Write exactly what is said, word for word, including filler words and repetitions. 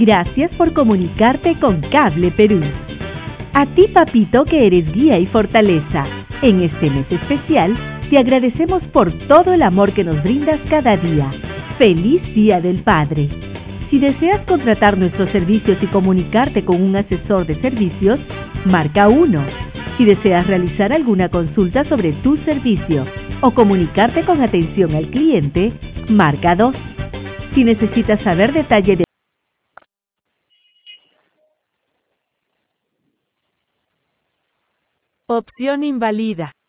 Gracias por comunicarte con Cable Perú. A ti, papito, que eres guía y fortaleza. En este mes especial, te agradecemos por todo el amor que nos brindas cada día. ¡Feliz Día del Padre! Si deseas contratar nuestros servicios y comunicarte con un asesor de servicios, marca uno. Si deseas realizar alguna consulta sobre tu servicio o comunicarte con atención al cliente, marca dos. Si necesitas saber detalle de Opción invalida.